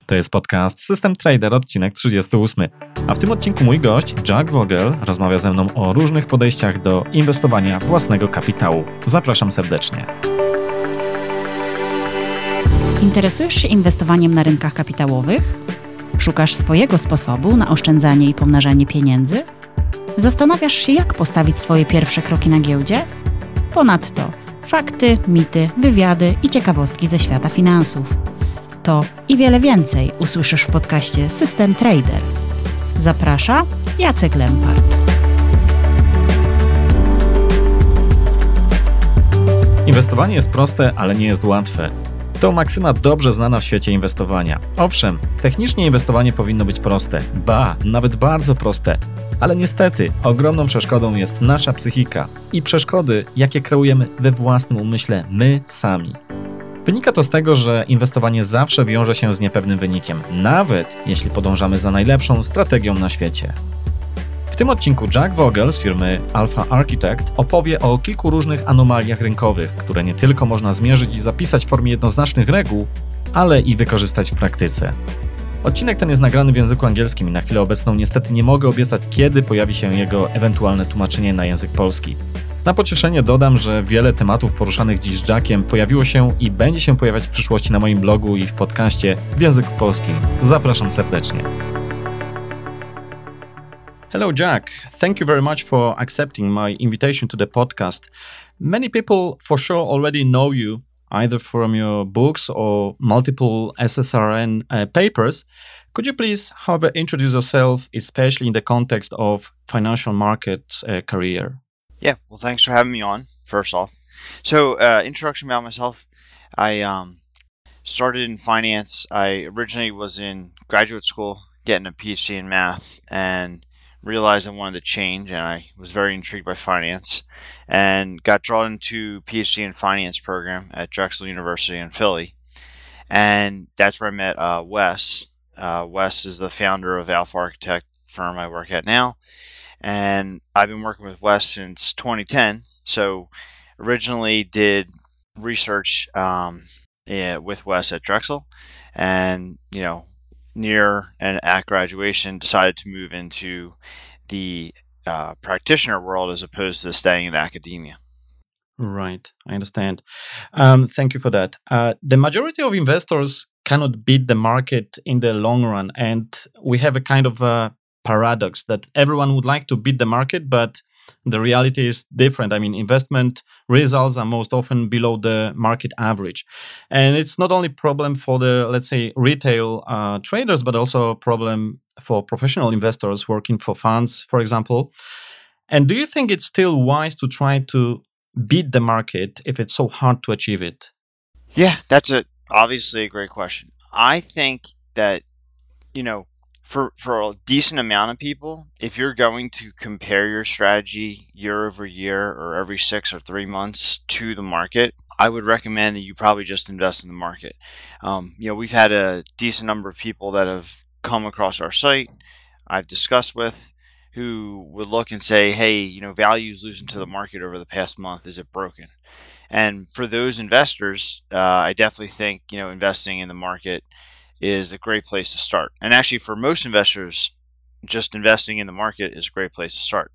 To jest podcast System Trader, odcinek 38. A w tym odcinku mój gość, Jack Vogel, rozmawia ze mną o różnych podejściach do inwestowania własnego kapitału. Zapraszam serdecznie. Interesujesz się inwestowaniem na rynkach kapitałowych? Szukasz swojego sposobu na oszczędzanie i pomnażanie pieniędzy? Zastanawiasz się, jak postawić swoje pierwsze kroki na giełdzie? Ponadto fakty, mity, wywiady i ciekawostki ze świata finansów. To i wiele więcej usłyszysz w podcaście System Trader. Zaprasza Jacek Lempart. Inwestowanie jest proste, ale nie jest łatwe. To maksyma dobrze znana w świecie inwestowania. Owszem, technicznie inwestowanie powinno być proste, nawet bardzo proste. Ale niestety ogromną przeszkodą jest nasza psychika i przeszkody, jakie kreujemy we własnym umyśle my sami. Wynika to z tego, że inwestowanie zawsze wiąże się z niepewnym wynikiem, nawet jeśli podążamy za najlepszą strategią na świecie. W tym odcinku Jack Vogel z firmy Alpha Architect opowie o kilku różnych anomaliach rynkowych, które nie tylko można zmierzyć i zapisać w formie jednoznacznych reguł, ale i wykorzystać w praktyce. Odcinek ten jest nagrany w języku angielskim i na chwilę obecną niestety nie mogę obiecać, kiedy pojawi się jego ewentualne tłumaczenie na język polski. Na pocieszenie dodam, że wiele tematów poruszanych dziś z Jackiem pojawiło się i będzie się pojawiać w przyszłości na moim blogu i w podcaście w języku polskim. Zapraszam serdecznie. Hello Jack, thank you very much for accepting my invitation to the podcast. Many people for sure already know you, either from your books or multiple SSRN papers. Could you please, however, introduce yourself, especially in the context of financial markets career? Yeah, well, thanks for having me on, first off. So, introduction about myself. I started in finance. I originally was in graduate school, getting a PhD in math, and realized I wanted to change, and I was very intrigued by finance, and got drawn into PhD in finance program at Drexel University in Philly. And that's where I met Wes. Wes is the founder of Alpha Architect firm I work at now. And I've been working with Wes since 2010. So originally did research with Wes at Drexel, and near and at graduation decided to move into the practitioner world as opposed to staying in academia. Right, I understand. Thank you for that. The majority of investors cannot beat the market in the long run, and we have a kind of paradox that everyone would like to beat the market, but the reality is different. I mean, investment results are most often below the market average. And it's not only a problem for the, let's say, retail traders, but also a problem for professional investors working for funds, for example. And do you think it's still wise to try to beat the market if it's so hard to achieve it? Yeah, that's obviously a great question. I think that, for a decent amount of people, if you're going to compare your strategy year over year or every 6 or 3 months to the market, I would recommend that you probably just invest in the market. We've had a decent number of people that have come across our site, I've discussed with, who would look and say, hey, value is losing to the market over the past month. Is it broken? And for those investors, I definitely think, investing in the market is a great place to start. And actually, for most investors, just investing in the market is a great place to start.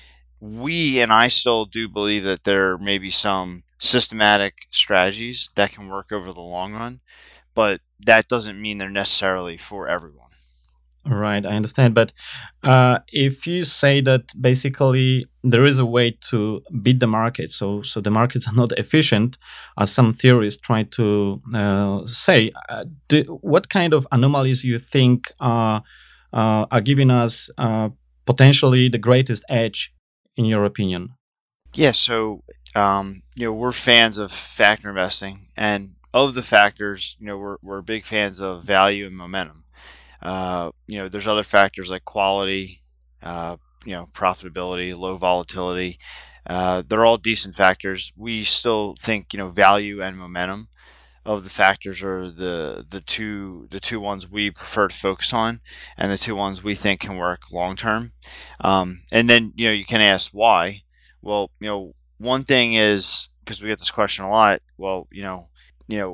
I still do believe that there may be some systematic strategies that can work over the long run, but that doesn't mean they're necessarily for everyone. Right, I understand. But if you say that basically there is a way to beat the market, so the markets are not efficient, as some theorists try to say, what kind of anomalies you think are giving us potentially the greatest edge, in your opinion? Yeah, so we're fans of factor investing, and of the factors, we're big fans of value and momentum. There's other factors like quality, profitability, low volatility. They're all decent factors. We still think, value and momentum of the factors are the two ones we prefer to focus on, and the two ones we think can work long term. And then, you can ask why. Well, one thing is, because we get this question a lot, well,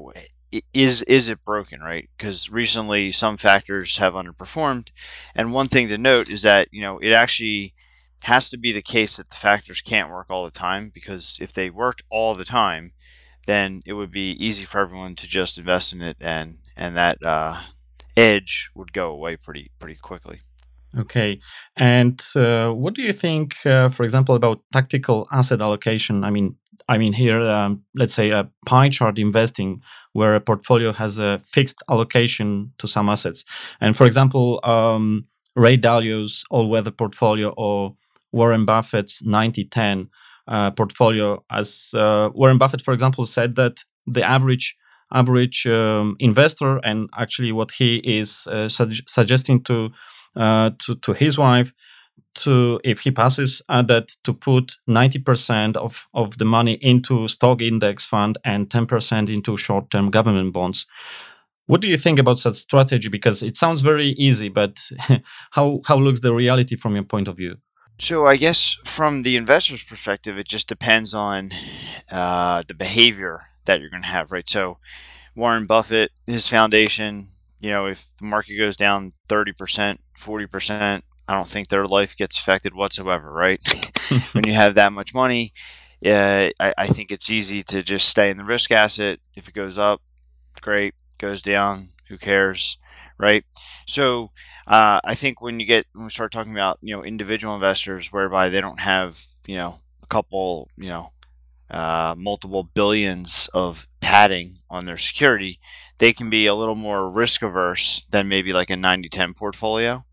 is it broken, right? Because recently some factors have underperformed, and one thing to note is that it actually has to be the case that the factors can't work all the time, because if they worked all the time, then it would be easy for everyone to just invest in it, and that edge would go away pretty quickly. Okay. And what do you think, for example, about tactical asset allocation? I mean here, let's say a pie chart investing, where a portfolio has a fixed allocation to some assets. And for example, Ray Dalio's all-weather portfolio, or Warren Buffett's 90-10 portfolio, as Warren Buffett, for example, said that the average investor, and actually what he is suggesting to his wife, if he passes that, to put 90% of the money into stock index fund and 10% into short-term government bonds. What do you think about such strategy? Because it sounds very easy, but how looks the reality from your point of view? So I guess from the investor's perspective, it just depends on the behavior that you're going to have, right? So Warren Buffett, his foundation, if the market goes down 30%, 40%, I don't think their life gets affected whatsoever, right? When you have that much money, I think it's easy to just stay in the risk asset. If it goes up, great. Goes down, who cares, right? So I think when we start talking about individual investors, whereby they don't have a couple multiple billions of padding on their security, they can be a little more risk averse than maybe like a 90-10 portfolio.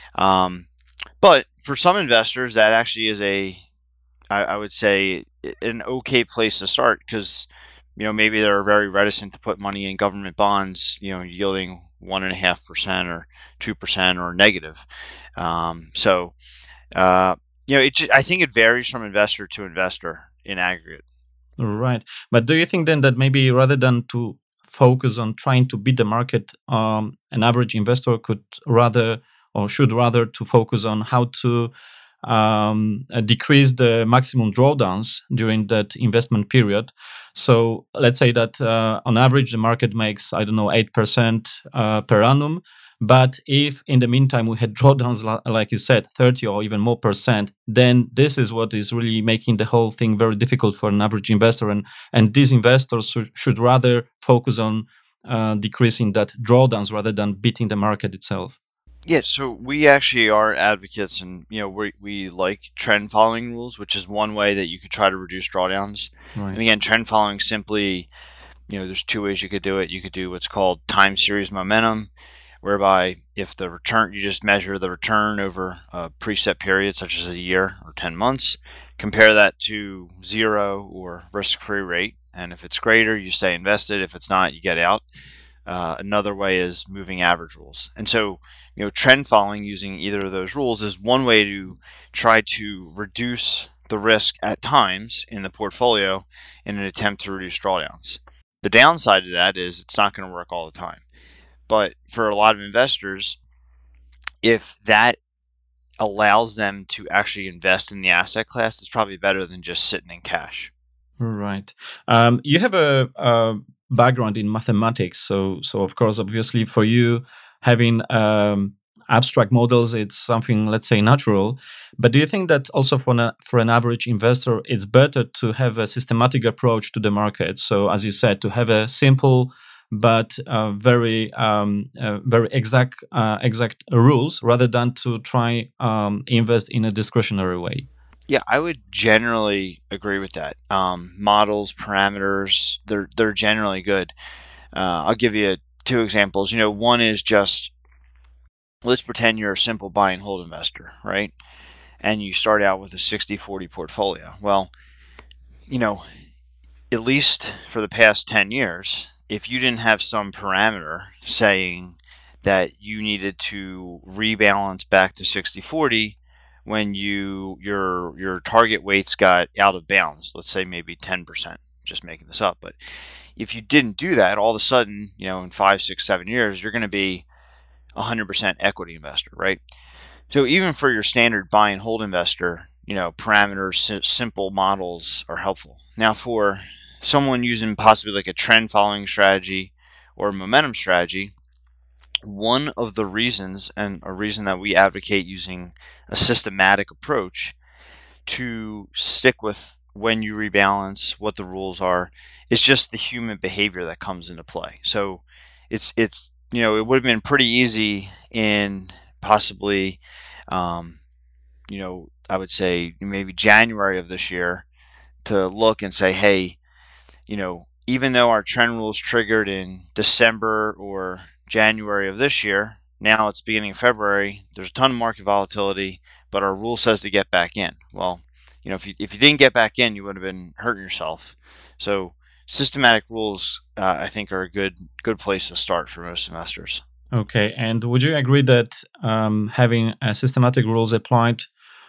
But for some investors, that actually is I would say, an okay place to start, because maybe they're very reticent to put money in government bonds, yielding 1.5% or 2% or negative. I think it varies from investor to investor in aggregate. Right. But do you think then that maybe rather than to focus on trying to beat the market, an average investor should rather to focus on how to decrease the maximum drawdowns during that investment period? So let's say that on average the market makes, 8% per annum. But if in the meantime we had drawdowns, like you said, 30 or even more percent, then this is what is really making the whole thing very difficult for an average investor. And these investors should rather focus on decreasing that drawdowns rather than beating the market itself. Yeah, so we actually are advocates, and we like trend following rules, which is one way that you could try to reduce drawdowns. Right. And again, trend following simply, there's two ways you could do it. You could do what's called time series momentum, whereby if the return, you just measure the return over a preset period, such as a year or 10 months, compare that to zero or risk-free rate, and if it's greater, you stay invested. If it's not, you get out. Another way is moving average rules. And so, trend following using either of those rules is one way to try to reduce the risk at times in the portfolio in an attempt to reduce drawdowns. The downside of that is it's not going to work all the time. But for a lot of investors, if that allows them to actually invest in the asset class, it's probably better than just sitting in cash. Right. You have a background in mathematics, so of course, obviously, for you, having abstract models, it's something, let's say, natural. But do you think that also for an average investor, it's better to have a systematic approach to the market? So, as you said, to have a simple but very exact rules, rather than to try invest in a discretionary way. Yeah, I would generally agree with that. Models, parameters, they're generally good. I'll give you two examples. One is just, let's pretend you're a simple buy and hold investor, right? And you start out with a 60-40 portfolio. Well, at least for the past 10 years, if you didn't have some parameter saying that you needed to rebalance back to 60-40 when your target weights got out of bounds, let's say maybe 10%, just making this up. But if you didn't do that, all of a sudden, in 5, 6, 7 years, you're going to be 100% equity investor, right? So even for your standard buy and hold investor, parameters, simple models are helpful. Now for someone using possibly like a trend following strategy, or a momentum strategy, one of the reasons, and a reason that we advocate using a systematic approach to stick with when you rebalance, what the rules are, is just the human behavior that comes into play. So it's it would have been pretty easy in possibly I would say maybe January of this year to look and say, hey, even though our trend rules triggered in December or January of this year, now it's beginning of February, there's a ton of market volatility, but our rule says to get back in. Well, if you didn't get back in, you would have been hurting yourself. So systematic rules, I think, are a good place to start for most investors. Okay, and would you agree that having systematic rules applied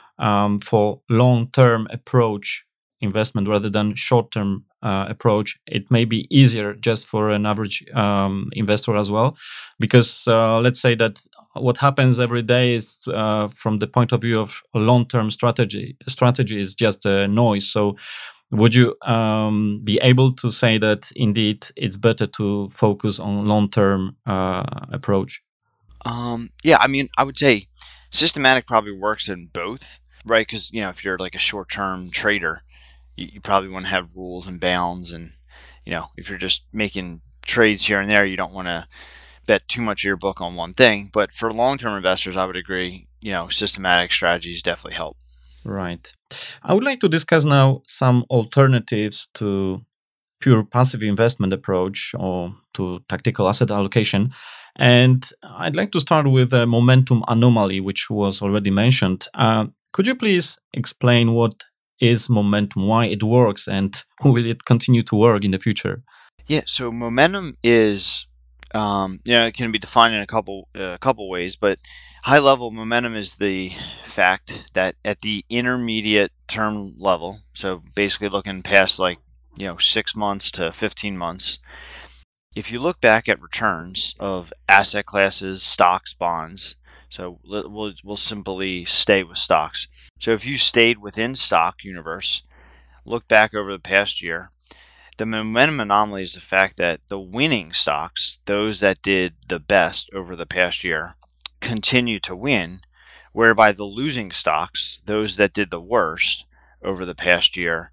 for long-term approach investment rather than short-term approach, it may be easier just for an average investor as well? Because let's say that what happens every day is from the point of view of a long-term strategy is just a noise. So would you be able to say that indeed it's better to focus on long-term approach? Yeah, I mean, I would say systematic probably works in both, right? Because if you're like a short-term trader, you probably want to have rules and bounds, and if you're just making trades here and there, you don't want to bet too much of your book on one thing. But for long-term investors, I would agree, systematic strategies definitely help. Right. I would like to discuss now some alternatives to pure passive investment approach or to tactical asset allocation. And I'd like to start with a momentum anomaly, which was already mentioned. Could you please explain what is momentum, why it works, and will it continue to work in the future? Yeah, so momentum is, it can be defined in a couple ways, but high level momentum is the fact that at the intermediate term level, so basically looking past 6 months to 15 months, if you look back at returns of asset classes, stocks, bonds, so we'll simply stay with stocks. So if you stayed within stock universe, look back over the past year, the momentum anomaly is the fact that the winning stocks, those that did the best over the past year, continue to win, whereby the losing stocks, those that did the worst over the past year,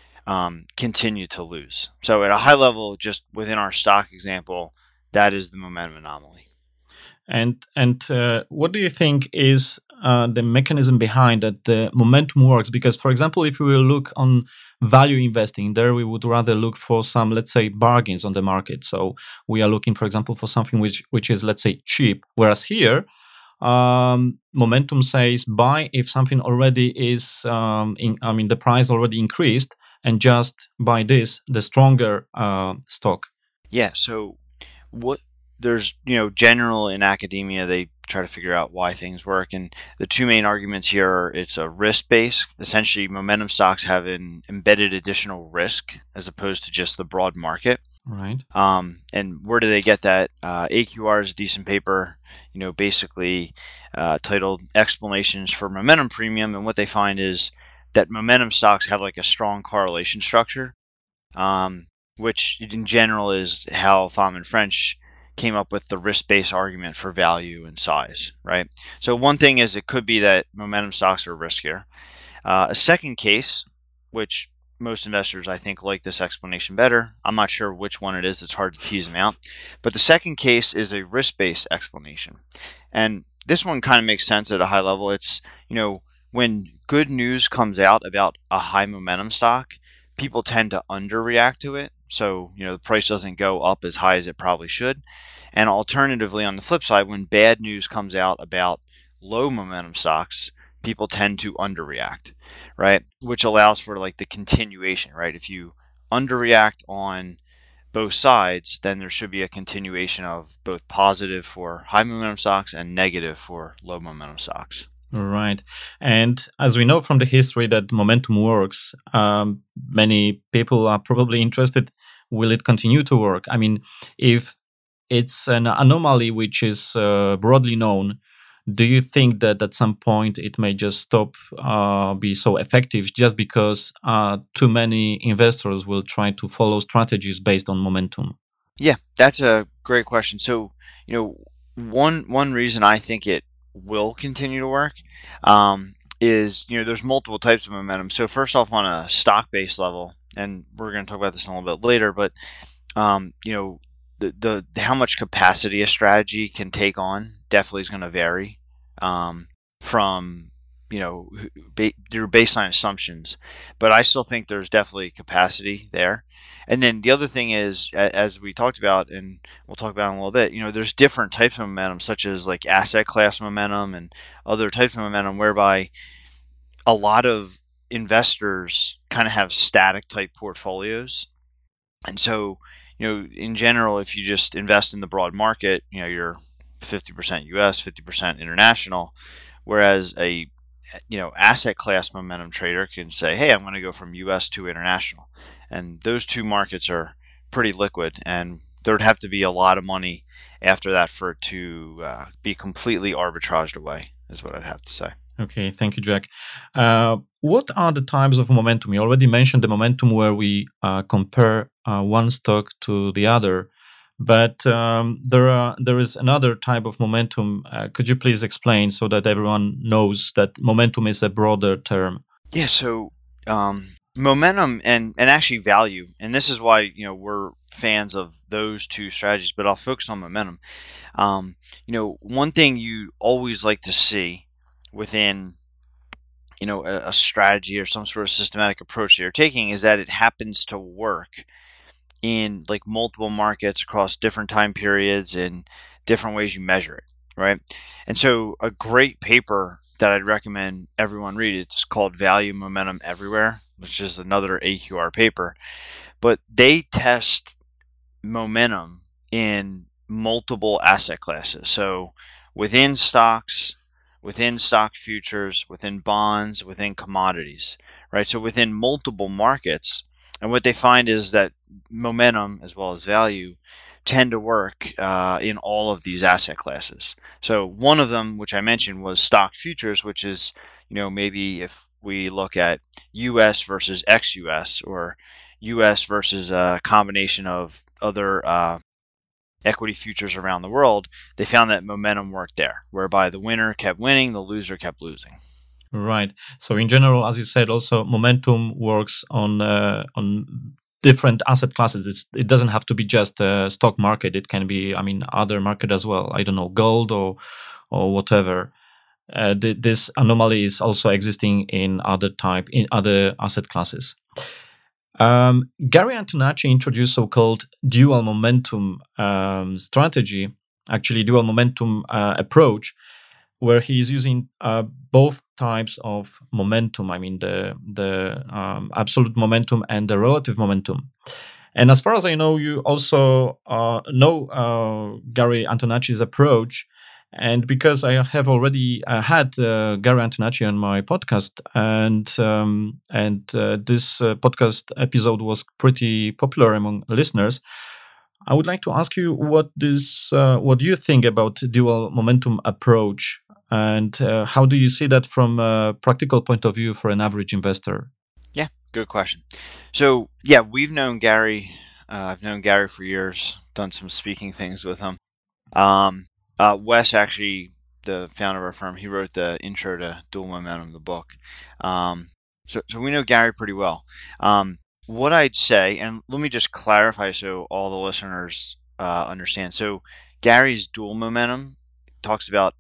continue to lose. So at a high level, just within our stock example, that is the momentum anomaly. And what do you think is the mechanism behind that the momentum works? Because, for example, if we will look on value investing, there we would rather look for some, let's say, bargains on the market. So we are looking, for example, for something which is, let's say, cheap. Whereas here, momentum says buy if something already is, the price already increased, and just buy the stronger stock. Yeah. So there's general in academia, they try to figure out why things work, and the two main arguments here are it's a risk base. Essentially, momentum stocks have an embedded additional risk as opposed to just the broad market. Right. And where do they get that? AQR is a decent paper, basically titled Explanations for Momentum Premium, and what they find is that momentum stocks have like a strong correlation structure, which in general is how Fama French came up with the risk-based argument for value and size, right? So one thing is it could be that momentum stocks are riskier. A second case, which most investors, I think, like this explanation better. I'm not sure which one it is. It's hard to tease them out. But the second case is a risk-based explanation. And this one kind of makes sense at a high level. It's, when good news comes out about a high momentum stock, people tend to underreact to it. So, the price doesn't go up as high as it probably should. And alternatively, on the flip side, when bad news comes out about low momentum stocks, people tend to underreact, right? Which allows for like the continuation, right? If you underreact on both sides, then there should be a continuation of both positive for high momentum stocks and negative for low momentum stocks. Right. And as we know from the history that momentum works, many people are probably interested, will it continue to work? I mean, if it's an anomaly which is broadly known, do you think that at some point it may just stop be so effective just because too many investors will try to follow strategies based on momentum? Yeah, that's a great question. So, one reason I think it will continue to work is there's multiple types of momentum. So first off, on a stock-based level, and we're going to talk about this in a little bit later, but the how much capacity a strategy can take on definitely is going to vary from your baseline assumptions, but I still think there's definitely capacity there. And then the other thing is, as we talked about, and we'll talk about in a little bit, there's different types of momentum, such as like asset class momentum and other types of momentum, whereby a lot of investors kind of have static type portfolios. And so, in general, if you just invest in the broad market, you're 50% US, 50% international, whereas a asset class momentum trader can say, hey, I'm going to go from US to international. And those two markets are pretty liquid, and there would have to be a lot of money after that for it to be completely arbitraged away, is what I'd have to say. Okay, thank you, Jack. What are the types of momentum? You already mentioned the momentum where we compare one stock to the other, but there is another type of momentum. Could you please explain so that everyone knows that momentum is a broader term? Yeah, so momentum and actually value, and this is why we're fans of those two strategies, but I'll focus on momentum. One thing you always like to see within a strategy or some sort of systematic approach that you're taking is that it happens to work in like multiple markets across different time periods and different ways you measure it, right? And so a great paper that I'd recommend everyone read, it's called Value Momentum Everywhere, which is another AQR paper, but they test momentum in multiple asset classes. So within stocks, within stock futures, within bonds, within commodities, right? So within multiple markets. And what they find is that momentum as well as value tend to work in all of these asset classes. So one of them, which I mentioned, was stock futures, which is, maybe if we look at US versus ex-US or US versus a combination of other equity futures around the world, they found that momentum worked there, whereby the winner kept winning, the loser kept losing. Right. So in general, as you said, also momentum works on different asset classes. It doesn't have to be just a stock market. It can be, other market as well. I don't know, gold or whatever. This anomaly is also existing in other asset classes. Gary Antonacci introduced so-called dual momentum strategy, actually dual momentum approach, where he is using both types of momentum. The absolute momentum and the relative momentum. And as far as I know, you also know Gary Antonacci's approach. And because I have already had Gary Antonacci on my podcast, and this podcast episode was pretty popular among listeners, I would like to ask you what do you think about dual momentum approach, and how do you see that from a practical point of view for an average investor? Yeah, good question. So yeah, we've known Gary. I've known Gary for years. Done some speaking things with him. Wes, actually, the founder of our firm, he wrote the intro to Dual Momentum, the book. So we know Gary pretty well. What I'd say, and let me just clarify so all the listeners understand. So Gary's Dual Momentum talks about,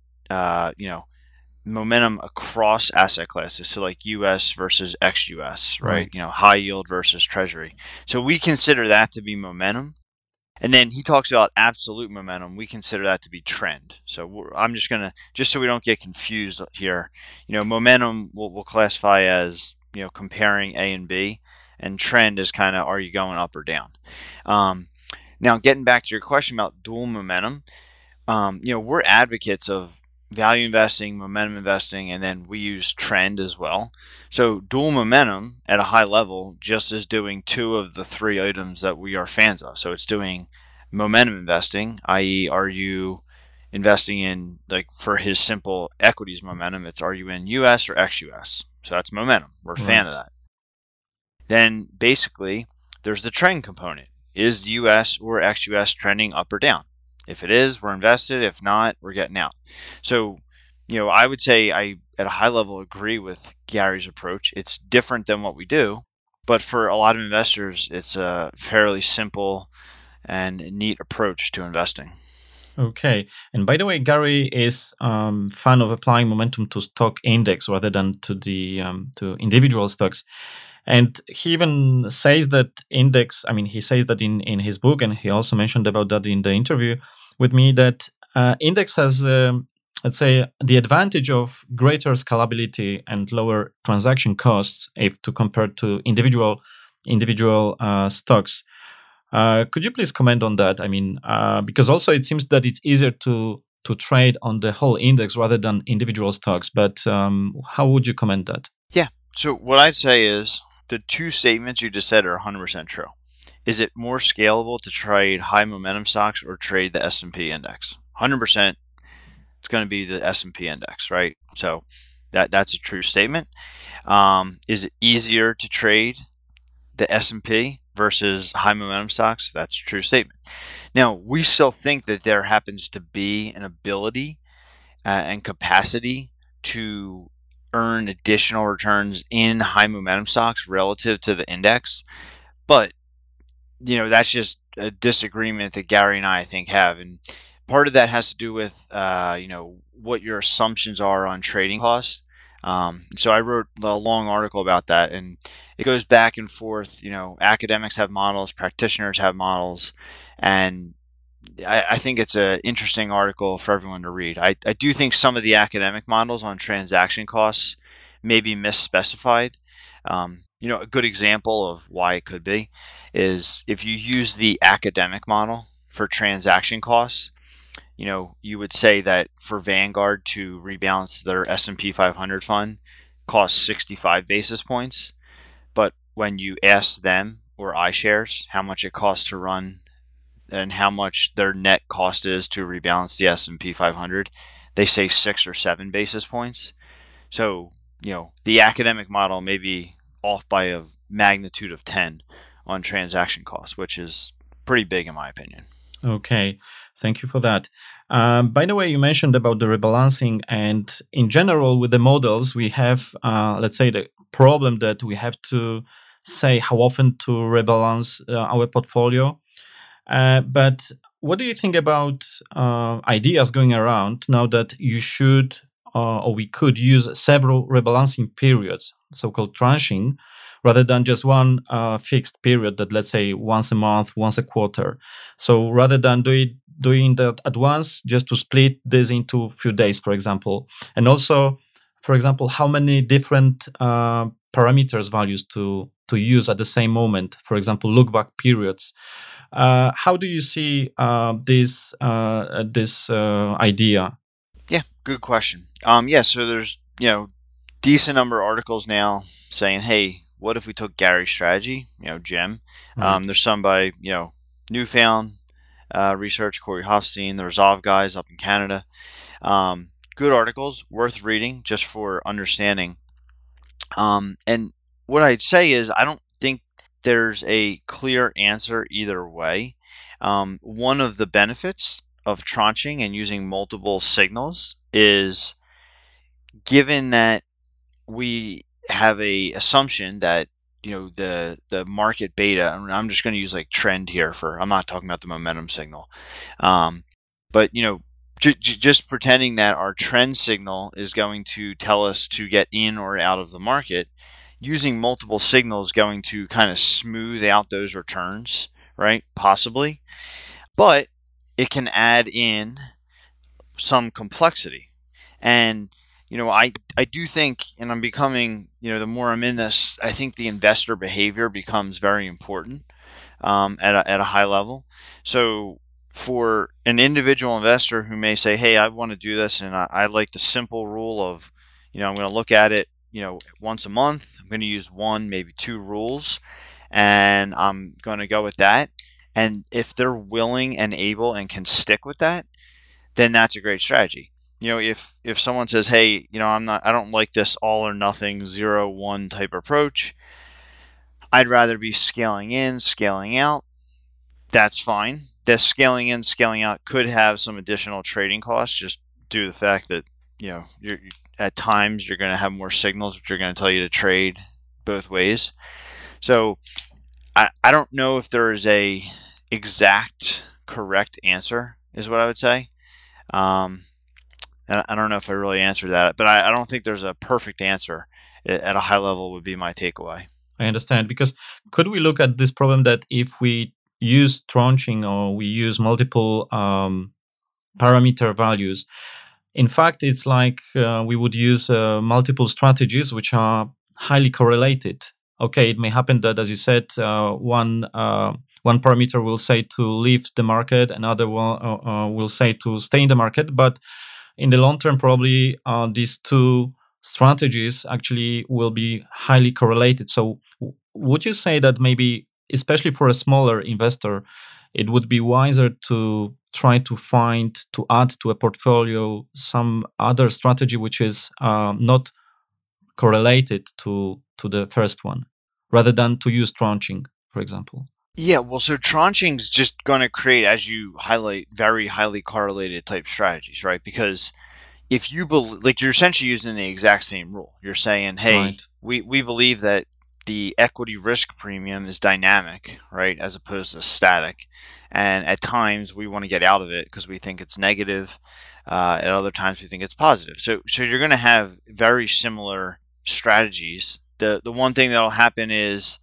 momentum across asset classes. So like US versus ex-US, right? High yield versus treasury. So we consider that to be momentum. And then he talks about absolute momentum. We consider that to be trend. So I'm just going to, just so we don't get confused here, momentum we'll classify as, comparing A and B, and trend is kind of, are you going up or down? Now, getting back to your question about dual momentum, we're advocates of value investing, momentum investing, and then we use trend as well. So dual momentum at a high level just is doing two of the three items that we are fans of. So it's doing momentum investing, i.e., are you investing in, like for his simple equities momentum, it's are you in US or ex-US? So that's momentum. We're a fan of that. Then basically there's the trend component. is US or ex-US trending up or down? If it is, we're invested. If not, we're getting out. So, I would say I, at a high level, agree with Gary's approach. It's different than what we do, but for a lot of investors, it's a fairly simple and neat approach to investing. Okay. And by the way, Gary is fan of applying momentum to stock index rather than to the to individual stocks. And he even says that index, he says that in his book, and he also mentioned about that in the interview with me, that index has, let's say, the advantage of greater scalability and lower transaction costs if to compare to individual stocks. Could you please comment on that? Because also it seems that it's easier to trade on the whole index rather than individual stocks. But how would you comment that? Yeah. So what I'd say is the two statements you just said are 100% true. Is it more scalable to trade high momentum stocks or trade the S&P index? 100%. It's going to be the S&P index, right? So that's a true statement. Is it easier to trade the S&P versus high momentum stocks? That's a true statement. Now, we still think that there happens to be an ability and capacity to earn additional returns in high momentum stocks relative to the index. But, that's just a disagreement that Gary and I think have. And part of that has to do with, what your assumptions are on trading costs. So I wrote a long article about that, and it goes back and forth. Academics have models, practitioners have models, and I think it's an interesting article for everyone to read. I do think some of the academic models on transaction costs may be misspecified. A good example of why it could be is if you use the academic model for transaction costs, you would say that for Vanguard to rebalance their S&P 500 fund costs 65 basis points. But when you ask them or iShares how much it costs to run and how much their net cost is to rebalance the S&P 500, they say 6 or 7 basis points. So, the academic model may be off by a magnitude of 10 on transaction costs, which is pretty big in my opinion. Okay, thank you for that. By the way, you mentioned about the rebalancing, and in general with the models, we have, let's say, the problem that we have to say how often to rebalance our portfolio. But what do you think about ideas going around now that you should or we could use several rebalancing periods, so-called tranching, rather than just one fixed period that, let's say, once a month, once a quarter. So rather than doing that at once, just to split this into a few days, for example. And also, for example, how many different parameters values to use at the same moment, for example, look back periods. How do you see this idea? Yeah, good question. So there's decent number of articles now saying, hey, what if we took Gary's strategy, Jim? Right. There's some by Newfound Research, Corey Hofstein, the Resolve guys up in Canada. Good articles, worth reading just for understanding. And what I'd say is I don't think there's a clear answer either way. One of the benefits of tranching and using multiple signals is, given that we have a assumption that the market beta, I'm just going to use like trend here I'm not talking about the momentum signal, but just pretending that our trend signal is going to tell us to get in or out of the market, using multiple signals going to kind of smooth out those returns, right? Possibly. But it can add in some complexity. And, I do think, and I'm becoming, the more I'm in this, I think the investor behavior becomes very important at a high level. So for an individual investor who may say, hey, I want to do this, and I like the simple rule of, I'm going to look at it, once a month. I'm going to use one, maybe two rules, and I'm going to go with that. And if they're willing and able and can stick with that, then that's a great strategy. If someone says, hey, I don't like this all or nothing 0-1 type approach. I'd rather be scaling in, scaling out. that's fine. The scaling in, scaling out could have some additional trading costs just due to the fact that, you're at times you're going to have more signals which are going to tell you to trade both ways. So I don't know if there is a exact correct answer is what I would say. And I don't know if I really answered that, but I don't think there's a perfect answer at a high level would be my takeaway. I understand, because could we look at this problem that if we use tranching or we use multiple parameter values, in fact, it's like we would use multiple strategies which are highly correlated. Okay, it may happen that, as you said, one parameter will say to leave the market, another one will say to stay in the market, but in the long term, probably these two strategies actually will be highly correlated. So would you say that maybe, especially for a smaller investor, it would be wiser to try to add to a portfolio some other strategy which is not correlated to the first one, rather than to use tranching, for example? Yeah, well, so tranching is just going to create, as you highlight, very highly correlated type strategies, right? Because if you believe, like, you're essentially using the exact same rule. You're saying, hey, Right. we believe that the equity risk premium is dynamic, right, as opposed to static. And at times we want to get out of it because we think it's negative. At other times we think it's positive. So you're going to have very similar strategies. The one thing that'll happen is,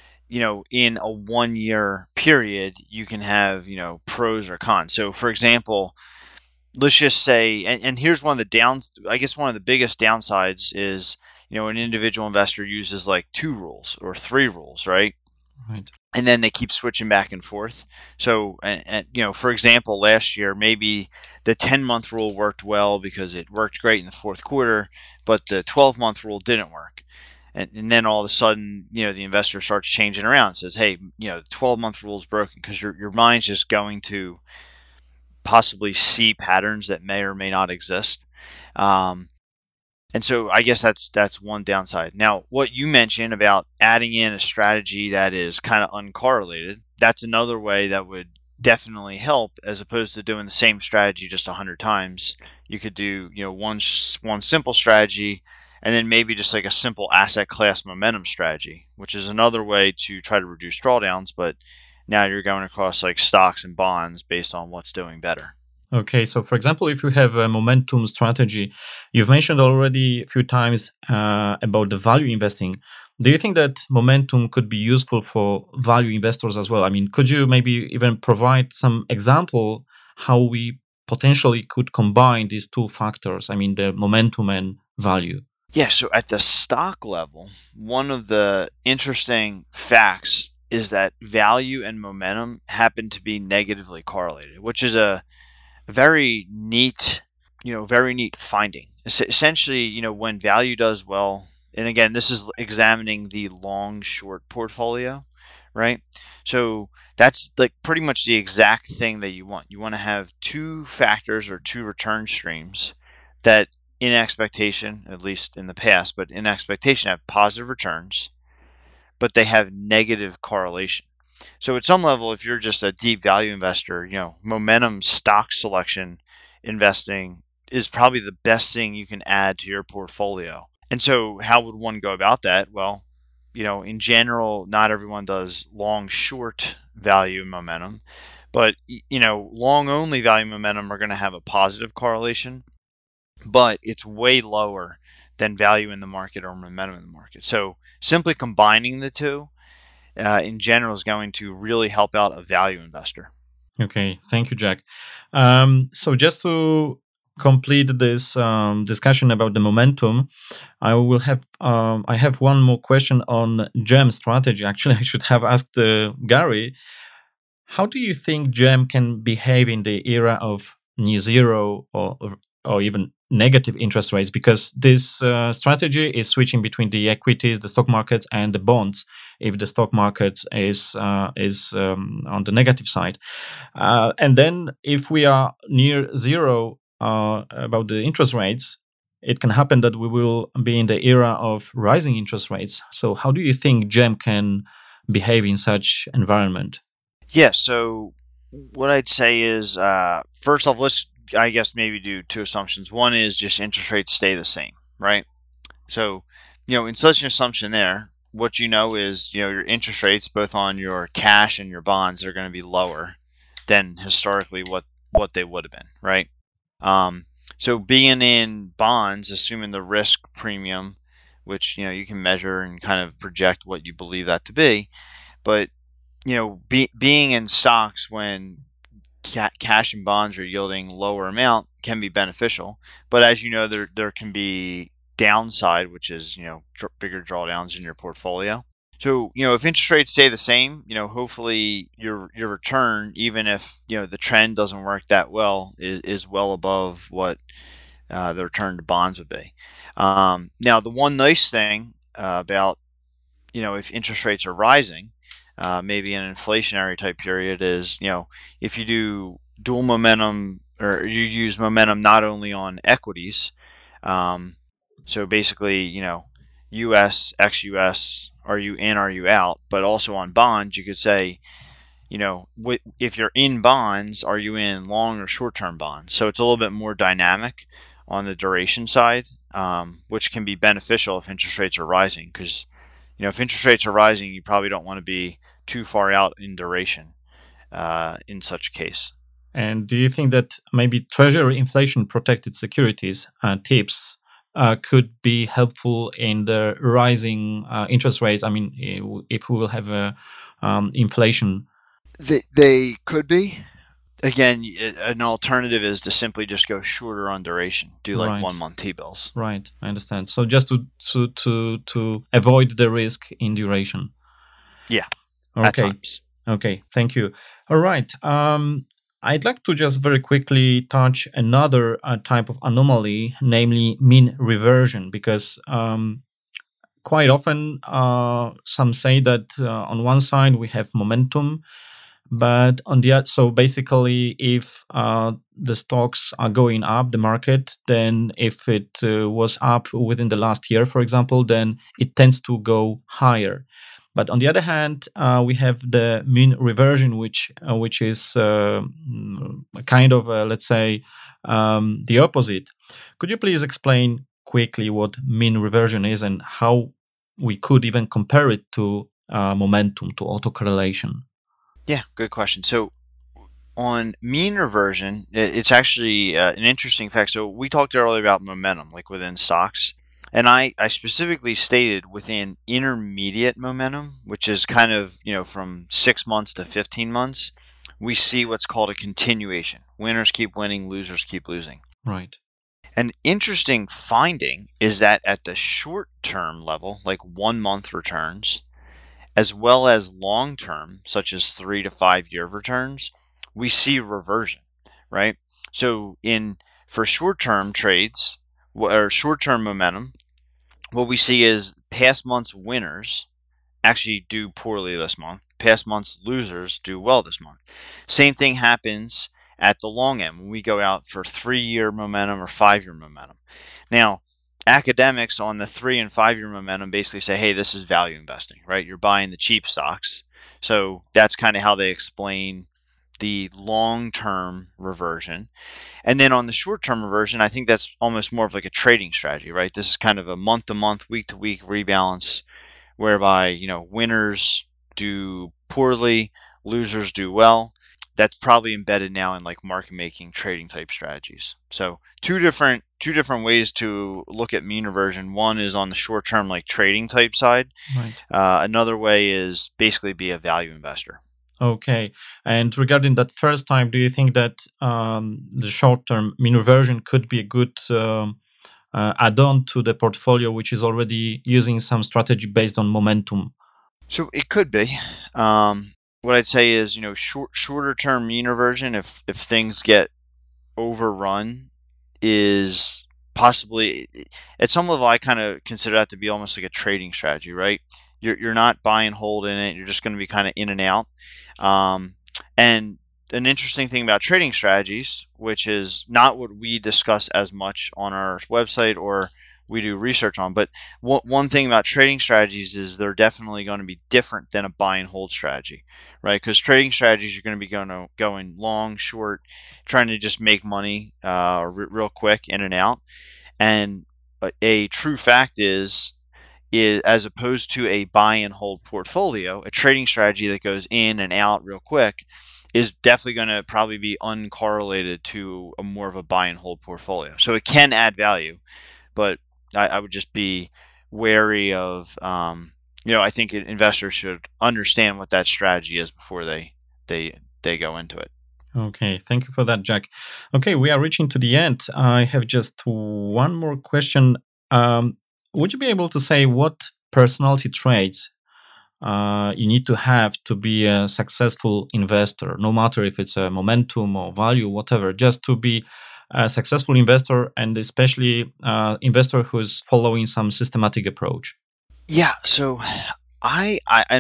in a 1 year period, you can have, pros or cons. So for example, let's just say, and here's one of the biggest downsides is, an individual investor uses like 2 rules or 3 rules, right? Right. And then they keep switching back and forth. So, and for example, last year, maybe the 10-month rule worked well because it worked great in the fourth quarter, but the 12-month rule didn't work. And then all of a sudden, the investor starts changing around and says, hey, the 12-month rule is broken, because your mind's just going to possibly see patterns that may or may not exist. And so I guess that's one downside. Now, what you mentioned about adding in a strategy that is kind of uncorrelated, that's another way that would definitely help, as opposed to doing the same strategy just 100 times. You could do, one simple strategy, and then maybe just like a simple asset class momentum strategy, which is another way to try to reduce drawdowns, but now you're going across like stocks and bonds based on what's doing better. Okay, so for example, if you have a momentum strategy, you've mentioned already a few times about the value investing. Do you think that momentum could be useful for value investors as well? I mean, could you maybe even provide some example how we potentially could combine these two factors? I mean, the momentum and value. Yeah, so at the stock level, one of the interesting facts is that value and momentum happen to be negatively correlated, which is a very neat finding. Essentially, when value does well, and again, this is examining the long short portfolio, right? So that's like pretty much the exact thing that you want. You want to have 2 factors or 2 return streams that, in expectation, at least in the past, but in expectation, have positive returns, but they have negative correlation. So at some level, if you're just a deep value investor, momentum stock selection investing is probably the best thing you can add to your portfolio. And so how would one go about that? Well, in general, not everyone does long short value momentum, but, long only value momentum are going to have a positive correlation, but it's way lower than value in the market or momentum in the market. So simply combining the two, in general, is going to really help out a value investor. Okay, thank you, Jack. So just to complete this discussion about the momentum, I have one more question on GEM strategy. Actually, I should have asked Gary, how do you think GEM can behave in the era of near zero or even negative interest rates? Because this strategy is switching between the equities, the stock markets, and the bonds, if the stock market is on the negative side. And then if we are near zero about the interest rates, it can happen that we will be in the era of rising interest rates. So how do you think GEM can behave in such environment? Yeah. So what I'd say is, first off, let's, I guess, maybe do two assumptions. One is just interest rates stay the same, right? So, in such an assumption there, what is, your interest rates, both on your cash and your bonds, are going to be lower than historically what they would have been, right? Um, so being in bonds, assuming the risk premium, which, you can measure and kind of project what you believe that to be, but, being in stocks when cash and bonds are yielding lower amount can be beneficial. But as you know, there can be downside, which is bigger drawdowns in your portfolio. So if interest rates stay the same, hopefully your return, even if the trend doesn't work that well, is well above what the return to bonds would be. Now the one nice thing about if interest rates are rising, maybe in an inflationary type period, is if you do dual momentum, or you use momentum not only on equities, so basically US ex US, are you in, are you out, but also on bonds, you could say if you're in bonds, are you in long or short term bonds? So it's a little bit more dynamic on the duration side, which can be beneficial if interest rates are rising, because if interest rates are rising, you probably don't want to be too far out in duration in such a case. And do you think that maybe Treasury inflation protected securities tips could be helpful in the rising interest rates? I mean, if we will have a inflation. They could be. Again, an alternative is to simply just go shorter on duration, do like 1 month T-bills. Right, I understand. So just to avoid the risk in duration. Yeah. Okay. At times. Okay, thank you. All right. I'd like to just very quickly touch another type of anomaly, namely mean reversion, because quite often some say that on one side we have momentum, but on the other, so basically, if the stocks are going up, the market, then if it was up within the last year, for example, then it tends to go higher. But on the other hand, we have the mean reversion, which is kind of, let's say, the opposite. Could you please explain quickly what mean reversion is and how we could even compare it to momentum, to autocorrelation? Yeah, good question. So on mean reversion, it's actually an interesting fact. So we talked earlier about momentum, like within stocks. And I specifically stated within intermediate momentum, which is kind of, from 6 months to 15 months, we see what's called a continuation. Winners keep winning, losers keep losing. Right. An interesting finding is that at the short-term level, like 1 month returns, as well as long-term, such as 3 to 5 year returns, we see reversion, right? So for short-term trades or short-term momentum, what we see is past month's winners actually do poorly this month. Past month's losers do well this month. Same thing happens at the long end when we go out for 3-year momentum or 5-year momentum. Now, academics on the 3 and 5-year momentum basically say, hey, this is value investing, right? You're buying the cheap stocks. So that's kind of how they explain the long-term reversion. And then on the short-term reversion, I think that's almost more of like a trading strategy, right? This is kind of a month-to-month, week-to-week rebalance whereby, winners do poorly, losers do well. That's probably embedded now in like market making, trading type strategies. So two different ways to look at mean reversion. One is on the short term, like trading type side. Right. Another way is basically be a value investor. Okay. And regarding that first time, do you think that the short term mean reversion could be a good add-on to the portfolio, which is already using some strategy based on momentum? So it could be. What I'd say is, shorter term mean reversion, if things get overrun, is possibly at some level. I kind of consider that to be almost like a trading strategy, right? You're not buy and hold in it. You're just going to be kind of in and out. And an interesting thing about trading strategies, which is not what we discuss as much on our website or we do research on. But one thing about trading strategies is they're definitely going to be different than a buy and hold strategy, right? Because trading strategies, you're going to be going long, short, trying to just make money real quick in and out. And a true fact is as opposed to a buy and hold portfolio, a trading strategy that goes in and out real quick is definitely going to probably be uncorrelated to a more of a buy and hold portfolio. So it can add value, but I would just be wary of, I think investors should understand what that strategy is before they go into it. Okay, thank you for that, Jack. Okay, we are reaching to the end. I have just one more question. Would you be able to say what personality traits you need to have to be a successful investor, no matter if it's a momentum or value, whatever, just to be a successful investor, and especially investor who is following some systematic approach? Yeah, so I've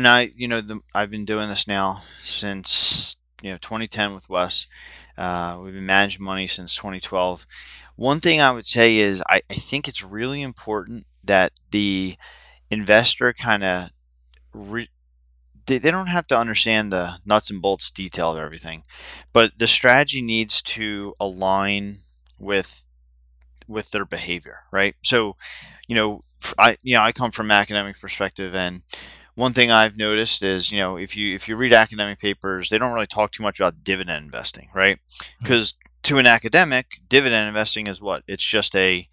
been doing this now since 2010 with Wes. We've been managing money since 2012. One thing I would say is I think it's really important that the investor kind of they don't have to understand the nuts and bolts detail of everything, but the strategy needs to align with their behavior, right? So, I come from an academic perspective, and one thing I've noticed is, if you read academic papers, they don't really talk too much about dividend investing, right? Because to an academic, dividend investing is what? It's just a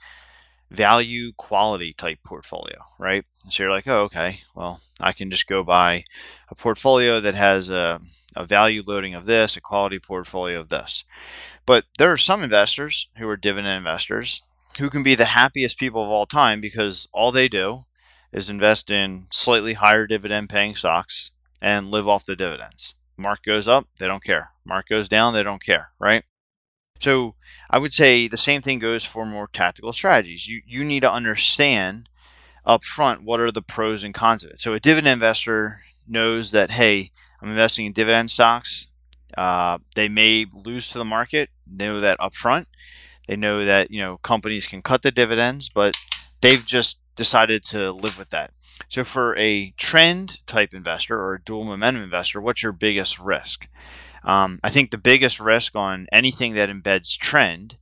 value quality type portfolio, right? So you're like, oh, okay, well, I can just go buy a portfolio that has a value loading of this, a quality portfolio of this. But there are some investors who are dividend investors who can be the happiest people of all time because all they do is invest in slightly higher dividend paying stocks and live off the dividends. Mark goes up, they don't care. Mark goes down, they don't care, right? So I would say the same thing goes for more tactical strategies. You need to understand up front what are the pros and cons of it. So a dividend investor knows that, hey, I'm investing in dividend stocks. They may lose to the market. They know that up front. They know that companies can cut the dividends, but they've just decided to live with that. So for a trend type investor or a dual momentum investor, what's your biggest risk? I think the biggest risk on anything that embeds trend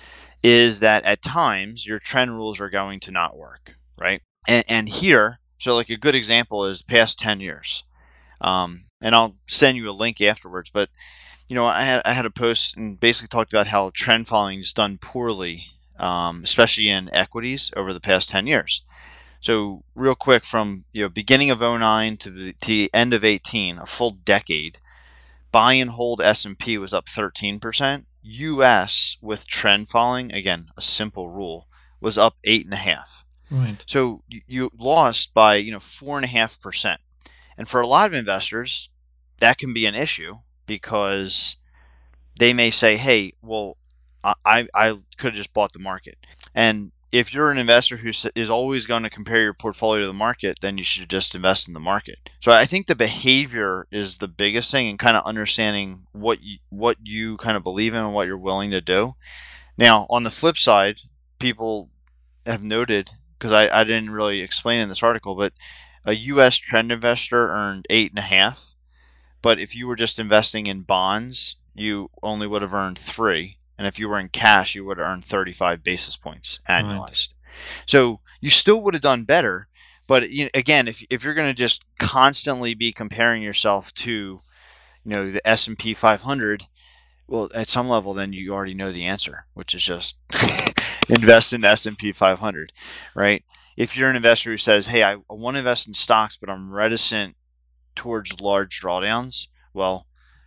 is that at times your trend rules are going to not work, right? And here, so like a good example is past 10 years. And I'll send you a link afterwards, but I had a post and basically talked about how trend following is done poorly, especially in equities over the past 10 years. So real quick, from beginning of 2009 to the end of 2018, a full decade, buy and hold S&P was up 13%. US with trend following, again, a simple rule, was up 8.5%. Right. So you lost by 4.5%. And for a lot of investors, that can be an issue because they may say, hey, well, I could have just bought the market. And if you're an investor who is always going to compare your portfolio to the market, then you should just invest in the market. So I think the behavior is the biggest thing, and kind of understanding what you kind of believe in and what you're willing to do. Now, on the flip side, people have noted, because I didn't really explain in this article, but a U.S. trend investor earned 8.5, but if you were just investing in bonds, you only would have earned 3. And if you were in cash, you would have earned 35 basis points annualized. Right. So you still would have done better. But again, if you're going to just constantly be comparing yourself to, the S&P 500, well, at some level, then you already know the answer, which is just invest in the S&P 500, right? If you're an investor who says, hey, I want to invest in stocks, but I'm reticent towards large drawdowns, well,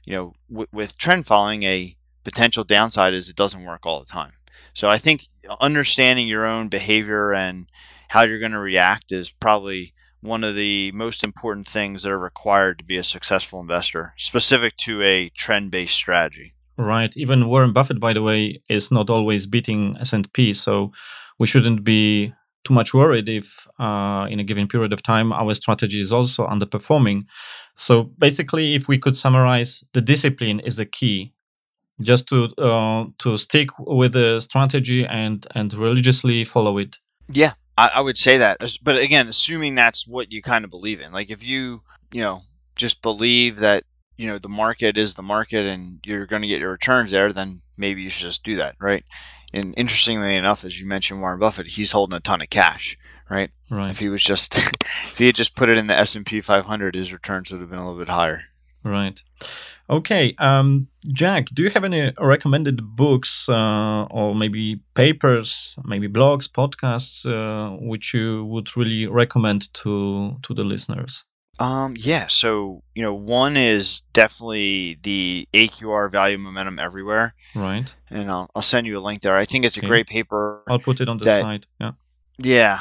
with trend following, a potential downside is it doesn't work all the time. So I think understanding your own behavior and how you're going to react is probably one of the most important things that are required to be a successful investor, specific to a trend-based strategy. Right. Even Warren Buffett, by the way, is not always beating S&P, so we shouldn't be too much worried if in a given period of time our strategy is also underperforming. So basically, if we could summarize, the discipline is the key. Just to stick with the strategy and religiously follow it. Yeah, I would say that. But again, assuming that's what you kind of believe in. Like if you just believe that, the market is the market and you're going to get your returns there, then maybe you should just do that, right? And interestingly enough, as you mentioned, Warren Buffett, he's holding a ton of cash, right? Right. If he was just, if he had just put it in the S&P 500, his returns would have been a little bit higher. Right. Okay. Jack, do you have any recommended books or maybe papers, maybe blogs, podcasts, which you would really recommend to the listeners? Yeah. So, one is definitely the AQR Value Momentum Everywhere. Right. And I'll send you a link there. I think it's a great paper. I'll put it on the side. Yeah. Yeah.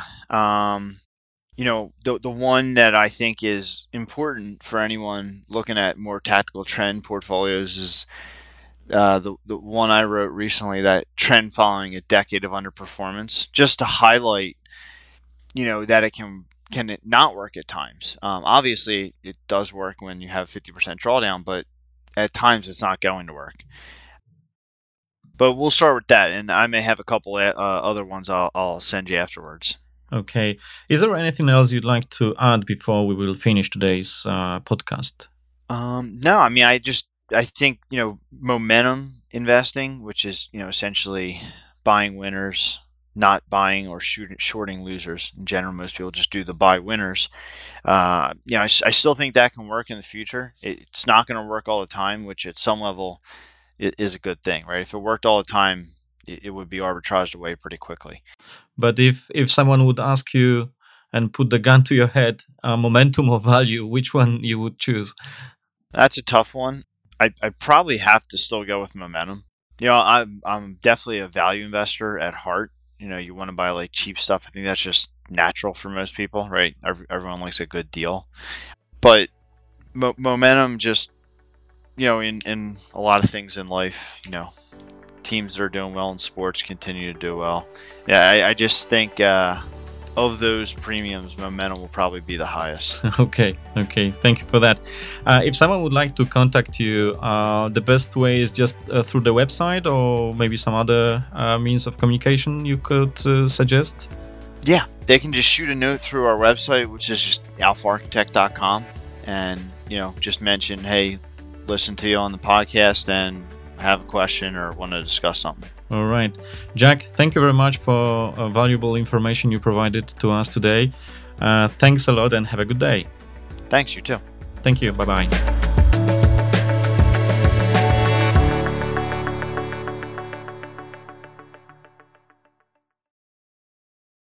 The one that I think is important for anyone looking at more tactical trend portfolios is the one I wrote recently, that trend following a decade of underperformance, just to highlight, that it can it not work at times. Obviously, it does work when you have 50% drawdown, but at times it's not going to work. But we'll start with that, and I may have a couple other ones I'll send you afterwards. Okay. Is there anything else you'd like to add before we will finish today's podcast? No, I mean, I think, momentum investing, which is, essentially buying winners, not buying or shorting losers. In general, most people just do the buy winners. I still think that can work in the future. It's not going to work all the time, which at some level is a good thing, right? If it worked all the time, it would be arbitraged away pretty quickly. But if someone would ask you and put the gun to your head, momentum or value, which one you would choose? That's a tough one. I'd probably have to still go with momentum. I'm definitely a value investor at heart. You want to buy like cheap stuff. I think that's just natural for most people, right? Everyone likes a good deal. But momentum just, in a lot of things in life, teams that are doing well in sports continue to do well. Yeah, I just think of those premiums, momentum will probably be the highest. Okay. Thank you for that. If someone would like to contact you, the best way is just through the website, or maybe some other means of communication you could suggest? Yeah, they can just shoot a note through our website, which is just alphaarchitect.com, and just mention, hey, listen to you on the podcast and have a question or want to discuss something. All right. Jack, thank you very much for valuable information you provided to us today. Thanks a lot and have a good day. Thanks, you too. Thank you. Bye-bye.